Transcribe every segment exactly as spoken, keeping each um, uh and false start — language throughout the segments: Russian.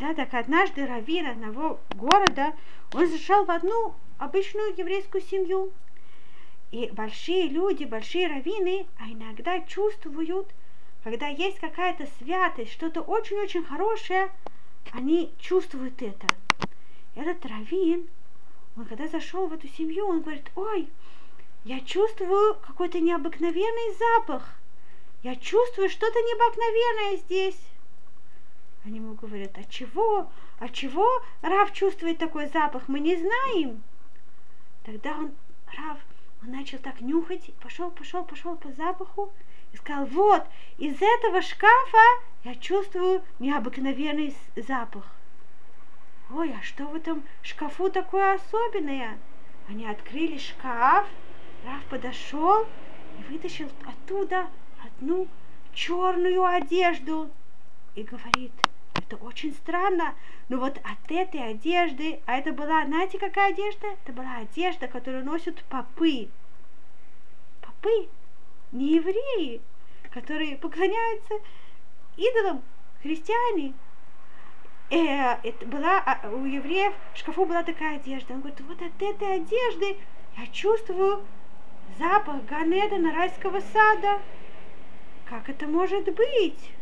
Да, так однажды раввин одного города, он зашел в одну обычную еврейскую семью. И большие люди, большие раввины, а иногда чувствуют, когда есть какая-то святость, что-то очень-очень хорошее, они чувствуют это. Этот раввин, он когда зашел в эту семью, он говорит: ой, я чувствую какой-то необыкновенный запах. Я чувствую что-то необыкновенное здесь. Они ему говорят: а чего? А чего Рав чувствует такой запах? Мы не знаем. Тогда он, Рав, он начал так нюхать, пошел, пошел, пошел по запаху и сказал: вот, из этого шкафа я чувствую необыкновенный запах. Ой, а что в этом шкафу такое особенное? Они открыли шкаф, Рав подошел и вытащил оттуда одну черную одежду и говорит: это очень странно, но вот от этой одежды, а это была, знаете, какая одежда? Это была одежда, которую носят попы. Попы, не евреи, которые поклоняются идолам, христиане. Э, это была, у евреев в шкафу была такая одежда. Он говорит: вот от этой одежды я чувствую запах Ган-Эдена, райского сада. Как это может быть?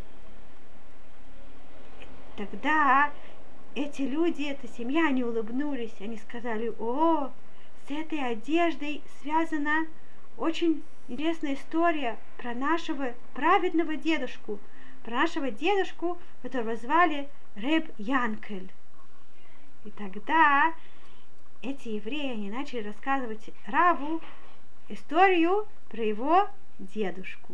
Тогда эти люди, эта семья, они улыбнулись, они сказали: о, с этой одеждой связана очень интересная история про нашего праведного дедушку, про нашего дедушку, которого звали Реб Янкель. И тогда эти евреи, они начали рассказывать Раву историю про его дедушку.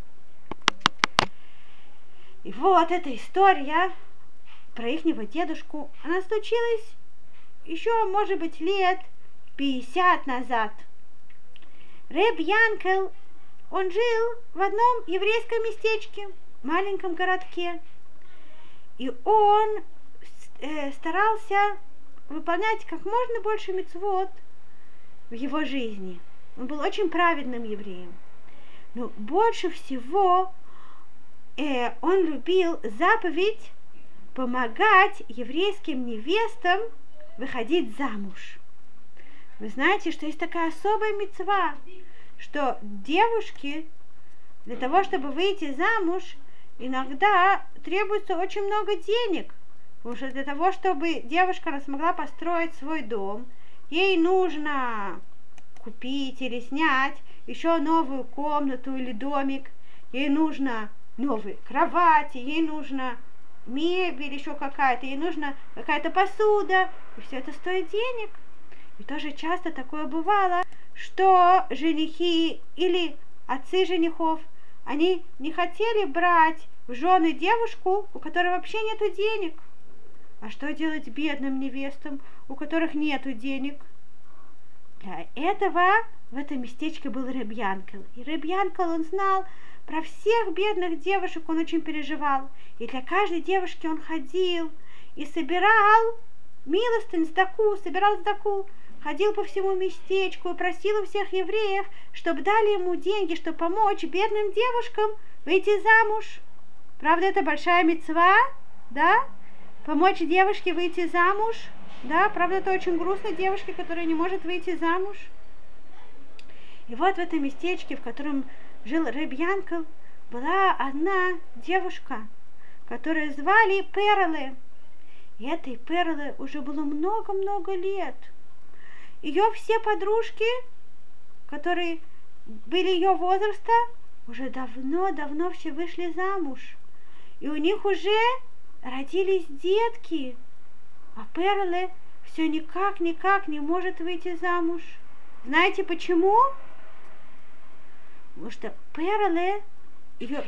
И вот эта история про ихнего дедушку, она случилась еще, может быть, лет пятьдесят назад. Реб Янкель, он жил в одном еврейском местечке, маленьком городке. И он э, старался выполнять как можно больше мицвот в его жизни. Он был очень праведным евреем. Но больше всего э, он любил заповедь помогать еврейским невестам выходить замуж. Вы знаете, что есть такая особая мицва, что девушки для того, чтобы выйти замуж, иногда требуется очень много денег. Потому что для того, чтобы девушка смогла построить свой дом, ей нужно купить или снять еще новую комнату или домик, ей нужно новые кровати, ей нужно мебель еще какая-то, ей нужна какая-то посуда, и все это стоит денег. И тоже часто такое бывало, что женихи или отцы женихов, они не хотели брать в жены девушку, у которой вообще нету денег. А что делать бедным невестам, у которых нету денег? Для этого в этом местечке был Реб Янкель. И Реб Янкель, он знал про всех бедных девушек, он очень переживал. И для каждой девушки он ходил и собирал милостынь, сдаку, собирал сдаку, ходил по всему местечку и просил у всех евреев, чтобы дали ему деньги, чтобы помочь бедным девушкам выйти замуж. Правда, это большая мицва, да? Помочь девушке выйти замуж, да? Правда, это очень грустно девушке, которая не может выйти замуж. И вот в этом местечке, в котором жил Реб Янкель, была одна девушка, которую звали Перле. И этой Перле уже было много-много лет. Ее все подружки, которые были ее возраста, уже давно-давно все вышли замуж. И у них уже родились детки. А Перле все никак-никак не может выйти замуж. Знаете почему? Потому что Перле, ее...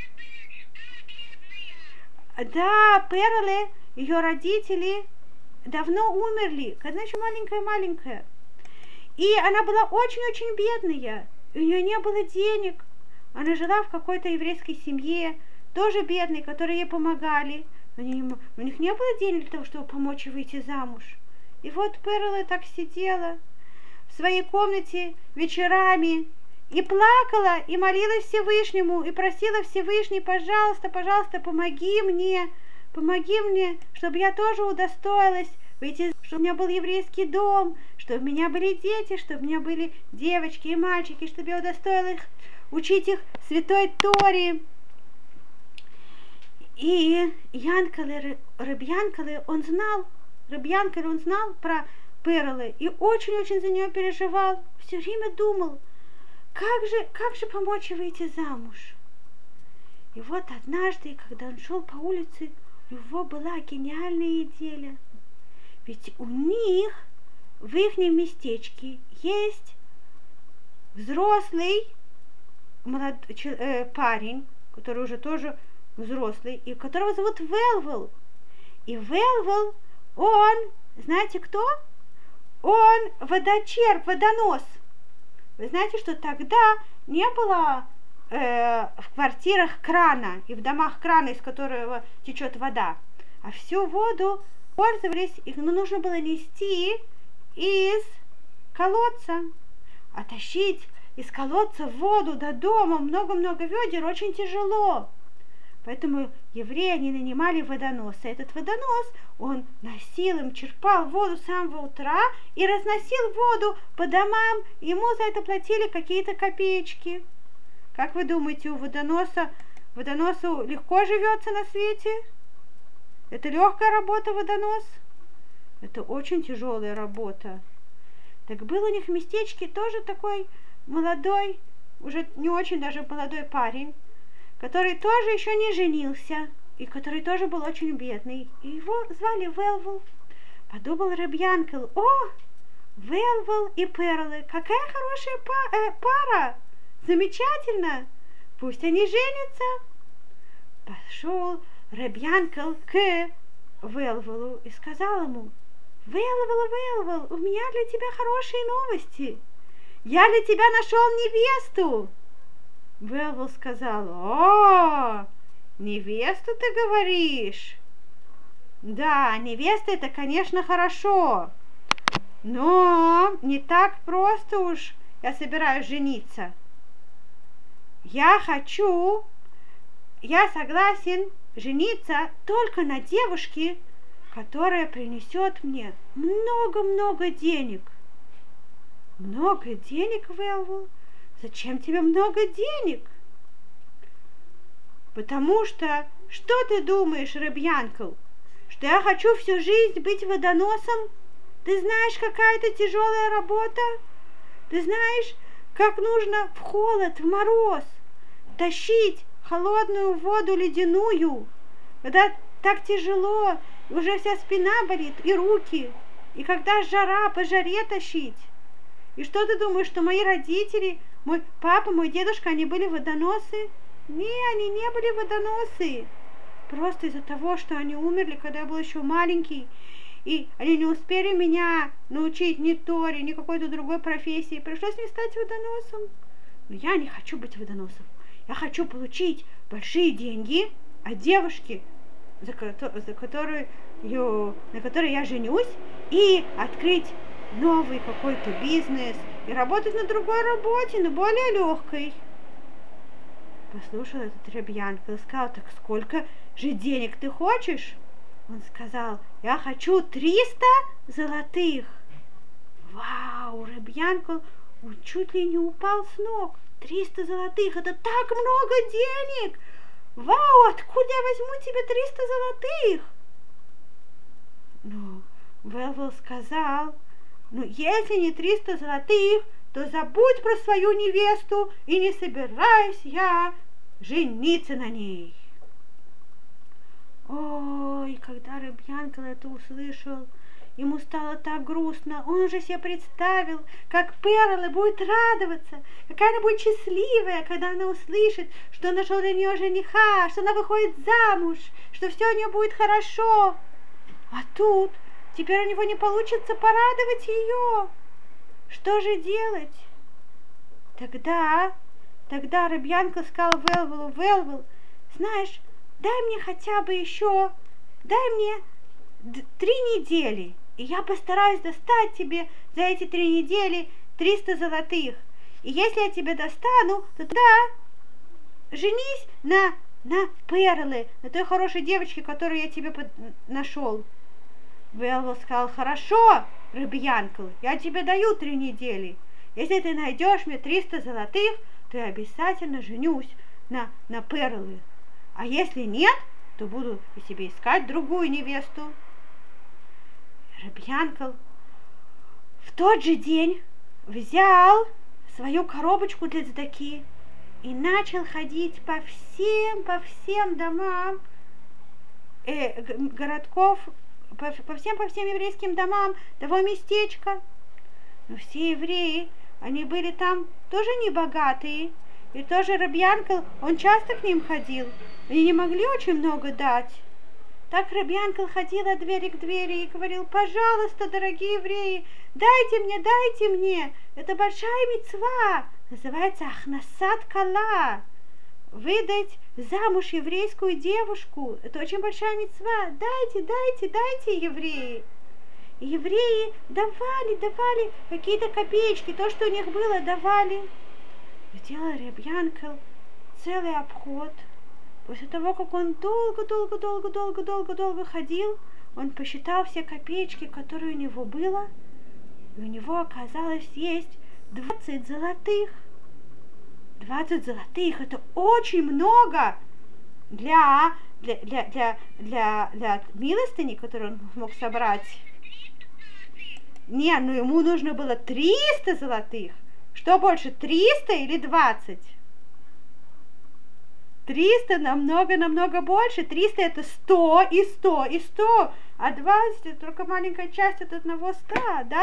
Да, Перле, ее родители давно умерли, когда еще маленькая-маленькая. И она была очень-очень бедная, и у нее не было денег. Она жила в какой-то еврейской семье, тоже бедной, которые ей помогали. Но не, у них не было денег для того, чтобы помочь ей выйти замуж. И вот Перла так сидела в своей комнате вечерами и плакала, и молилась Всевышнему, и просила Всевышний: пожалуйста, пожалуйста, помоги мне помоги мне, чтобы я тоже удостоилась выйти, чтобы у меня был еврейский дом, чтобы у меня были дети, чтобы у меня были девочки и мальчики, чтобы я удостоилась учить их святой Торе. И Янкеле, Реб Янкеле, он знал, Реб Янкеле, он знал про Перлы и очень-очень за нее переживал, все время думал, как же, как же помочь ей выйти замуж. И вот однажды, когда он шел по улице, у него была гениальная идея. Ведь у них в их местечке есть взрослый молод, э, парень, который уже тоже взрослый, и которого зовут Велвел. И Велвел, он, знаете кто? Он водочерп, водонос. Вы знаете, что тогда не было э, в квартирах крана и в домах крана, из которого течет вода, а всю воду пользовались, их нужно было нести из колодца, а тащить из колодца воду до дома много-много ведер очень тяжело. Поэтому евреи, они нанимали водоноса. Этот водонос, он носил им, черпал воду с самого утра и разносил воду по домам. Ему за это платили какие-то копеечки. Как вы думаете, у водоноса, водоносу легко живется на свете? Это легкая работа, водонос? Это очень тяжелая работа. Так был у них в местечке тоже такой молодой, уже не очень даже молодой парень, который тоже еще не женился, и который тоже был очень бедный. И его звали Велвел. Подумал Реб Янкель: о, Велвел и Перлы, какая хорошая па- э, пара! Замечательно! Пусть они женятся. Пошел Реб Янкель к Велвелу и сказал ему: Велвел, Велвел, у меня для тебя хорошие новости. Я для тебя нашел невесту. Велвел сказал: о, невесту ты говоришь? Да, невеста это, конечно, хорошо, но не так просто уж я собираюсь жениться. Я хочу, я согласен жениться только на девушке, которая принесет мне много-много денег. Много денег, Велвел? Зачем тебе много денег? Потому что, что ты думаешь, Реб Янкель, что я хочу всю жизнь быть водоносом? Ты знаешь, какая это тяжелая работа? Ты знаешь, как нужно в холод, в мороз тащить холодную воду ледяную, когда так тяжело, уже вся спина болит и руки, и когда жара, по жаре тащить. И что ты думаешь, что мои родители, мой папа, мой дедушка, они были водоносы? Не, они не были водоносы. Просто из-за того, что они умерли, когда я был еще маленький, и они не успели меня научить ни Торе, ни какой-то другой профессии. Пришлось мне стать водоносом. Но я не хочу быть водоносом. Я хочу получить большие деньги от девушки, за, за которую, на которой я женюсь, и открыть новый какой-то бизнес, и работать на другой работе, но более легкой. Послушал этот Реб Янкель и сказал: так сколько же денег ты хочешь? Он сказал: я хочу триста золотых. Вау, Реб Янкель, он чуть ли не упал с ног. Триста золотых, это так много денег! Вау, откуда я возьму тебе триста золотых? Ну, Велвел сказал: ну, если не триста золотых, то забудь про свою невесту, и не собираюсь я жениться на ней. Ой, когда Реб Янкель это услышал, ему стало так грустно. Он уже себе представил, как Перла будет радоваться, какая она будет счастливая, когда она услышит, что он нашел для нее жениха, что она выходит замуж, что все у нее будет хорошо. А тут теперь у него не получится порадовать ее. Что же делать? Тогда, тогда Реб Янкель сказал Велвелу: Велвел, знаешь, дай мне хотя бы еще, дай мне три недели, и я постараюсь достать тебе за эти три недели триста золотых. И если я тебя достану, то тогда женись на на перлы, на той хорошей девочке, которую я тебе под... нашел. Белвел сказал: хорошо, Рабби Янкл, я тебе даю три недели. Если ты найдешь мне триста золотых, то я обязательно женюсь на, на перлы. А если нет, то буду себе искать другую невесту. Рабби Янкл в тот же день взял свою коробочку для цдаки и начал ходить по всем, по всем домам э, городков, по, по всем, по всем еврейским домам того местечка. Но все евреи, они были там тоже не богатые, и тоже Рабби Янкл, он часто к ним ходил, и не могли очень много дать. Так Рабби Янкл ходил от двери к двери и говорил: пожалуйста, дорогие евреи, дайте мне, дайте мне, это большая мицва, называется ахнасат кала, выдать замуж еврейскую девушку, это очень большая мицва, дайте, дайте, дайте, евреи. И евреи давали, давали какие-то копеечки, то, что у них было, давали. Сделал Рабби Янкл целый обход. После того, как он долго-долго-долго-долго-долго-долго ходил, он посчитал все копеечки, которые у него было, и у него оказалось есть двадцать золотых. двадцать золотых, это очень много для, для, для, для, для, для милостыни, которую он мог собрать. Не, ну ему нужно было триста золотых. Что больше, триста или двадцать? триста намного-намного больше. триста это сто и сто и сто. А двадцать это только маленькая часть от одного ста, да?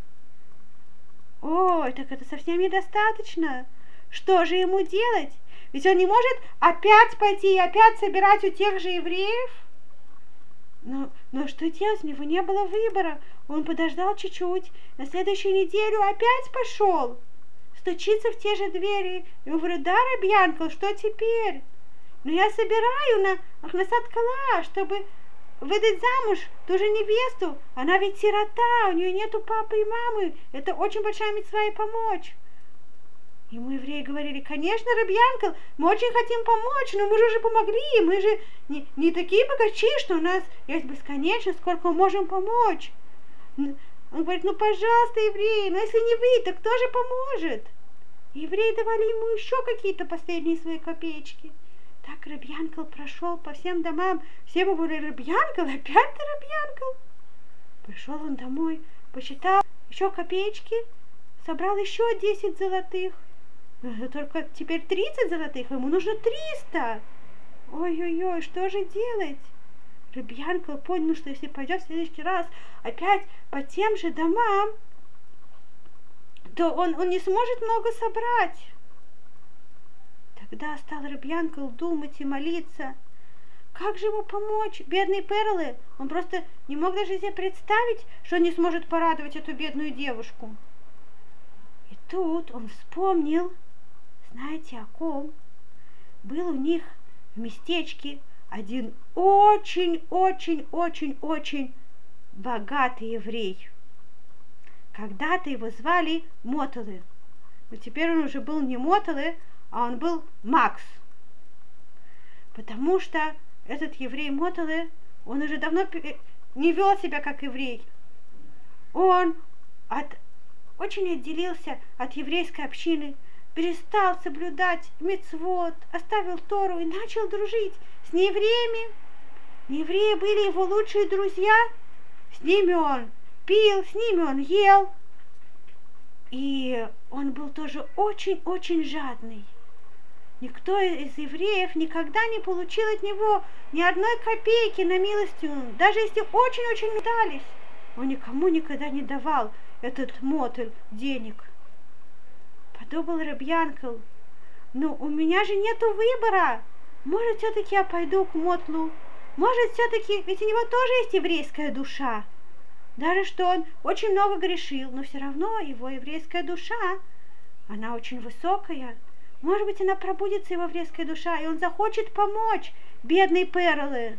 Ой, так это совсем недостаточно. Что же ему делать? Ведь он не может опять пойти и опять собирать у тех же евреев. Но, но что делать? У него не было выбора. Он подождал чуть-чуть. На следующую неделю опять пошел. Стучится в те же двери. И он говорит: да, Рабби Янкл, что теперь? Но я собираю на ахнасат кала, чтобы выдать замуж ту же невесту. Она ведь сирота, у нее нету папы и мамы. Это очень большая мицва ей помочь. Ему евреи говорили: конечно, Рабби Янкл, мы очень хотим помочь, но мы же уже помогли, мы же не, не такие богачи, что у нас есть бесконечно, сколько мы можем помочь. Он говорит: ну пожалуйста, евреи, но если не вы, то кто же поможет? Евреи давали ему еще какие-то последние свои копеечки. Так Рабби Янкл прошел по всем домам, все ему говорили: Рабби Янкл, опять ты, Рабби Янкл? Пришел он домой, посчитал еще копеечки, собрал еще десять золотых. Только теперь тридцать золотых, ему нужно триста. Ой-ой-ой, что же делать? Рабби Янкл понял, что если пойдет в следующий раз опять по тем же домам, то он, он не сможет много собрать. Тогда стал Рабби Янкл думать и молиться. Как же ему помочь? Бедные перлы. Он просто не мог даже себе представить, что он не сможет порадовать эту бедную девушку. И тут он вспомнил, знаете о ком? Был у них в местечке один очень-очень-очень-очень богатый еврей. Когда-то его звали Мотеле. Но теперь он уже был не Мотеле, а он был Макс. Потому что этот еврей Мотеле, он уже давно не вел себя как еврей. Он от, очень отделился от еврейской общины, перестал соблюдать мицвот, оставил Тору и начал дружить с неевреями. Неевреи были его лучшие друзья. С ними он пил, с ними он ел. И он был тоже очень-очень жадный. Никто из евреев никогда не получил от него ни одной копейки на милостыню, даже если очень-очень нуждались. Он никому никогда не давал, этот Мотель, денег. Подумал Рабби Янкл: ну у меня же нету выбора. Может, все-таки я пойду к Мотлу? Может, все-таки, ведь у него тоже есть еврейская душа. Даже что он очень много грешил, но все равно его еврейская душа, она очень высокая. Может быть, она пробудится, его еврейская душа, и он захочет помочь бедной перлы.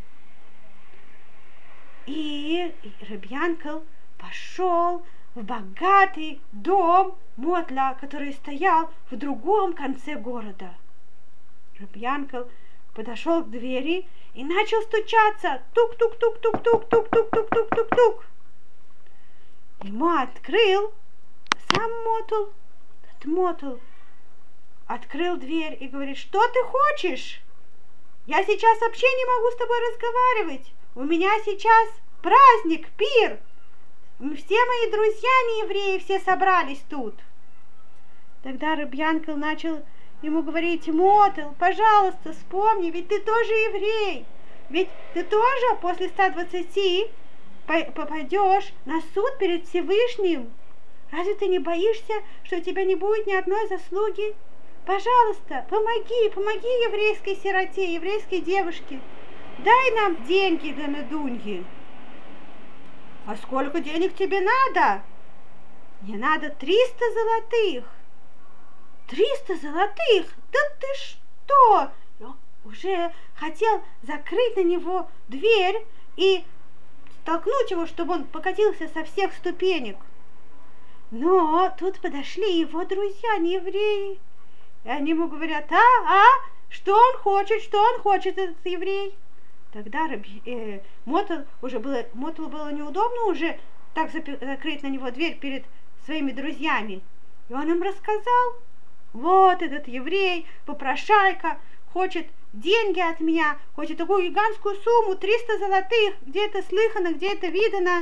И Рабби Янкл пошел в богатый дом Мотла, который стоял в другом конце города. Рабби Янкл подошел к двери и начал стучаться. Тук-тук-тук-тук-тук-тук-тук-тук-тук-тук-тук. Ему открыл сам Мотл. Этот Мотл открыл дверь и говорит: что ты хочешь? Я сейчас вообще не могу с тобой разговаривать. У меня сейчас праздник, пир. Все мои друзья неевреи все собрались тут. Тогда Ребби Янкел начал ему говорить: Мотл, пожалуйста, вспомни, ведь ты тоже еврей. Ведь ты тоже после ста двадцати попадешь на суд перед Всевышним. Разве ты не боишься, что у тебя не будет ни одной заслуги? Пожалуйста, помоги, помоги еврейской сироте, еврейской девушке. Дай нам деньги для медуньи. А сколько денег тебе надо? Мне надо триста золотых. Триста золотых? Да ты что? Я уже хотел закрыть на него дверь и толкнуть его, чтобы он покатился со всех ступенек. Но тут подошли его друзья, не евреи. И они ему говорят: а, а, что он хочет, что он хочет, этот еврей? Тогда э, Мотл уже было, Мотлу было неудобно уже так закрыть на него дверь перед своими друзьями. И он им рассказал: вот этот еврей, попрошайка, хочет деньги от меня, хочет такую гигантскую сумму, триста золотых, где это слыхано, где это видано.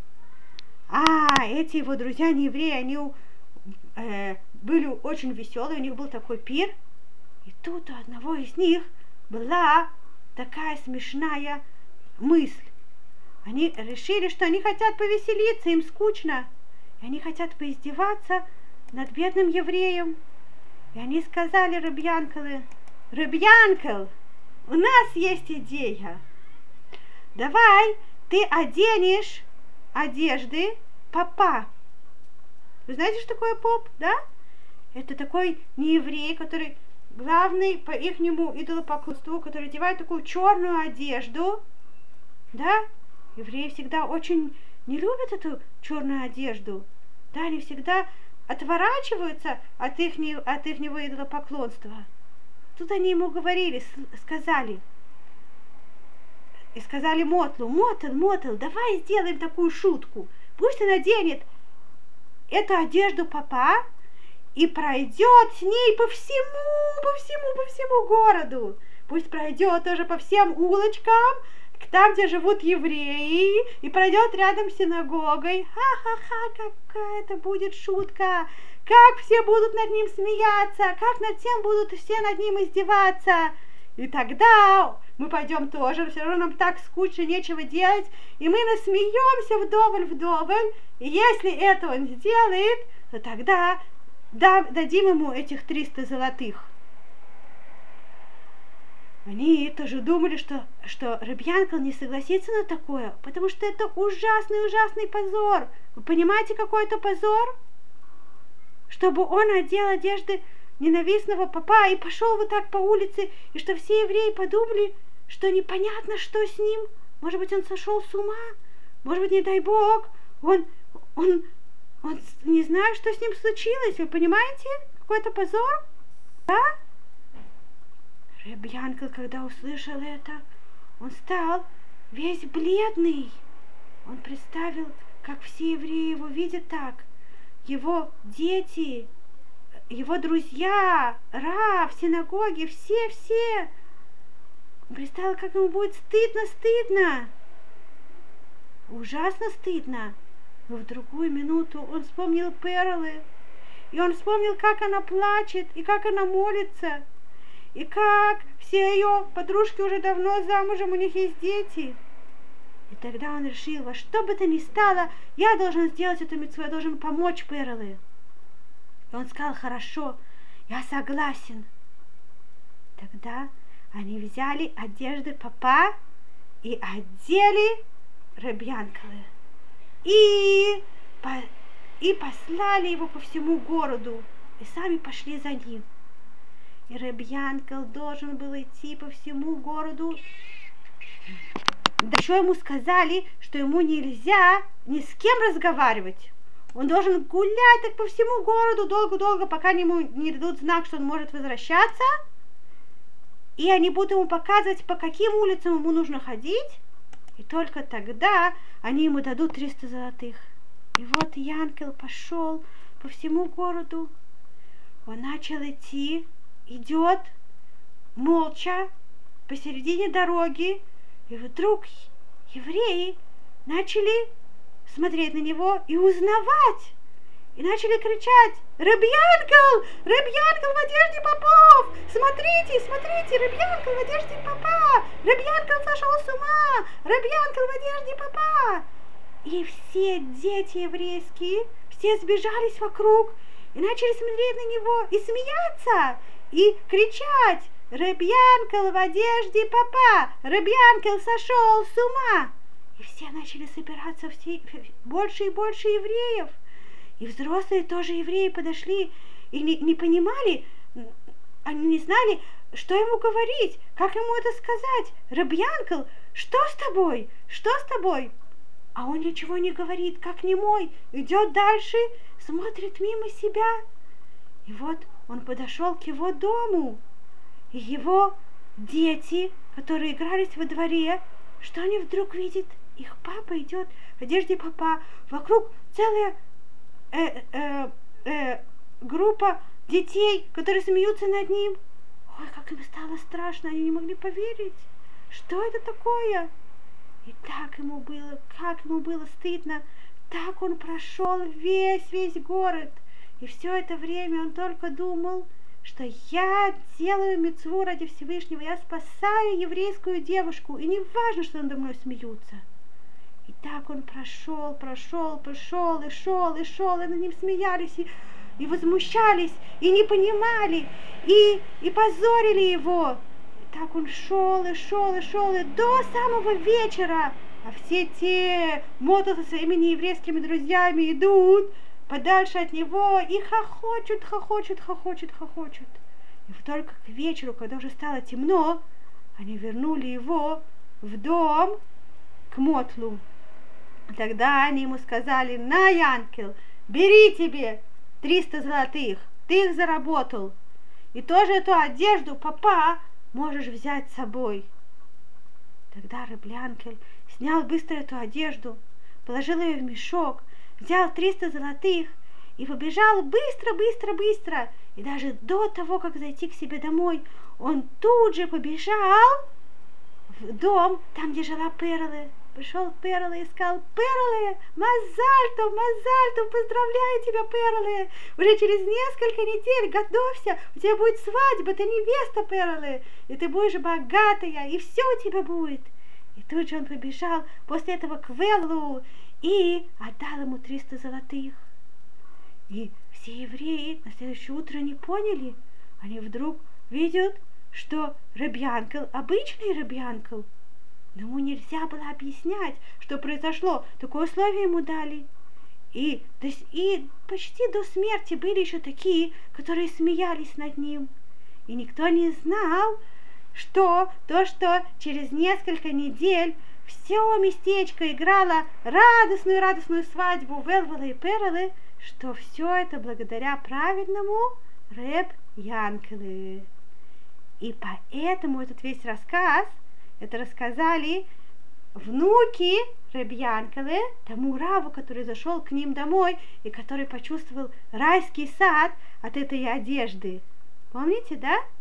А эти его друзья не евреи, они э, были очень веселые, у них был такой пир. И тут у одного из них была такая смешная мысль. Они решили, что они хотят повеселиться, им скучно. И они хотят поиздеваться над бедным евреем. И они сказали Ребби Янкелу: Ребби Янкел, у нас есть идея. Давай ты оденешь одежды попа. Вы знаете, что такое поп, да? Это такой нееврей, который главный по ихнему идолопоклонству, который одевает такую черную одежду, да? Евреи всегда очень не любят эту черную одежду, да, они всегда отворачиваются от их, от ихнего идолопоклонства. Тут они ему говорили, сказали, и сказали Мотлу: Мотл, Мотл, давай сделаем такую шутку. Пусть он наденет эту одежду попа и пройдет с ней по всему, по всему, по всему городу. Пусть пройдет тоже по всем улочкам, там, где живут евреи, и пройдет рядом с синагогой. Ха-ха-ха, какая это будет шутка! Как все будут над ним смеяться, как над всем будут все над ним издеваться. И тогда мы пойдем тоже, все равно нам так скучно, нечего делать, и мы насмеемся вдоволь-вдоволь, и если это он сделает, то тогда дадим ему этих триста золотых. Они тоже думали, что, что Ребби Янкел не согласится на такое, потому что это ужасный-ужасный позор. Вы понимаете, какой это позор? Чтобы он одел одежды ненавистного попа и пошел вот так по улице, и что все евреи подумали, что непонятно, что с ним. Может быть, он сошел с ума? Может быть, не дай Бог, он, он, он не знает, что с ним случилось. Вы понимаете, какой это позор? Да? Ребби Янкел, когда услышал это, он стал весь бледный. Он представил, как все евреи его видят так. Его дети, его друзья, рав, синагоги, все-все. Он представил, как ему будет стыдно-стыдно. Ужасно стыдно. Но в другую минуту он вспомнил Перлы. И он вспомнил, как она плачет, и как она молится. И как все ее подружки уже давно замужем, у них есть дети. И тогда он решил: во что бы то ни стало, я должен сделать эту мицву, я должен помочь Перлы. И он сказал: хорошо, я согласен. Тогда они взяли одежды попа и одели Ребби Янкела. И, по, и послали его по всему городу. И сами пошли за ним. И Ребби Янкел должен был идти по всему городу. Да еще ему сказали, что ему нельзя ни с кем разговаривать. Он должен гулять так по всему городу долго-долго, пока ему не дадут знак, что он может возвращаться. и они будут ему показывать, по каким улицам ему нужно ходить, и только тогда они ему дадут триста золотых. И вот Янкел пошел по всему городу. Он начал идти, идет молча посередине дороги, и вдруг евреи начали смотреть на него и узнавать. И начали кричать: «Реб Янкел! Реб Янкел в одежде попов! Смотрите, смотрите, Реб Янкел в одежде попа! Реб Янкел сошел с ума! Реб Янкел в одежде попа!» И все дети еврейские, все сбежались вокруг и начали смотреть на него и смеяться, и кричать: «Реб Янкел в одежде попа! Реб Янкел сошел с ума!» И все начали собираться, все, больше и больше евреев. И взрослые тоже евреи подошли и не, не понимали, они не знали, что ему говорить, как ему это сказать. «Реб Янкел, что с тобой? Что с тобой?» А он ничего не говорит, как немой, идет дальше, смотрит мимо себя. И вот он подошел к его дому, и его дети, которые игрались во дворе, что они вдруг видят? Их папа идет в одежде попа, вокруг целая Э, э, э, группа детей, которые смеются над ним. Ой, как им стало страшно, они не могли поверить, что это такое. И так ему было, как ему было стыдно. Так он прошел весь, весь город. И все это время он только думал, что я делаю мицву ради Всевышнего, я спасаю еврейскую девушку, и не важно, что надо мной смеются. И так он прошел, прошел, пошел, и шел, и шел, и над ним смеялись, и, и возмущались, и не понимали, и, и позорили его. И так он шел, и шел, и шел, и до самого вечера. А все те мото со своими нееврейскими друзьями идут подальше от него и хохочут, хохочут, хохочут, хохочут. И только к вечеру, когда уже стало темно, они вернули его в дом к Мотлу. Тогда они ему сказали: «На, Янкел, бери тебе триста золотых, ты их заработал, и тоже эту одежду попа можешь взять с собой». Тогда Реб Янкел снял быстро эту одежду, положил ее в мешок, взял триста золотых и побежал быстро, быстро, быстро. И даже до того, как зайти к себе домой, он тут же побежал в дом, там, где жила Перле. Пришел Перле и сказал: «Перле, мазальтов, мазальтов, поздравляю тебя, Перле! Уже через несколько недель готовься, у тебя будет свадьба, ты невеста, Перле, и ты будешь богатая, и все у тебя будет». И тут же он побежал после этого к Веллу и отдал ему триста золотых. И все евреи на следующее утро не поняли. Они вдруг видят, что Реб Янкел обычный Реб Янкел. Но ему нельзя было объяснять, что произошло. Такое условие ему дали. И, то есть, и почти до смерти были еще такие, которые смеялись над ним. И никто не знал, что то, что через несколько недель все местечко играло радостную-радостную свадьбу Велвела и Перле, что все это благодаря праведному Реб Янкеле. И поэтому этот весь рассказ это рассказали внуки Реб Янкеле, тому Раву, который зашел к ним домой и который почувствовал райский сад от этой одежды. Помните, да?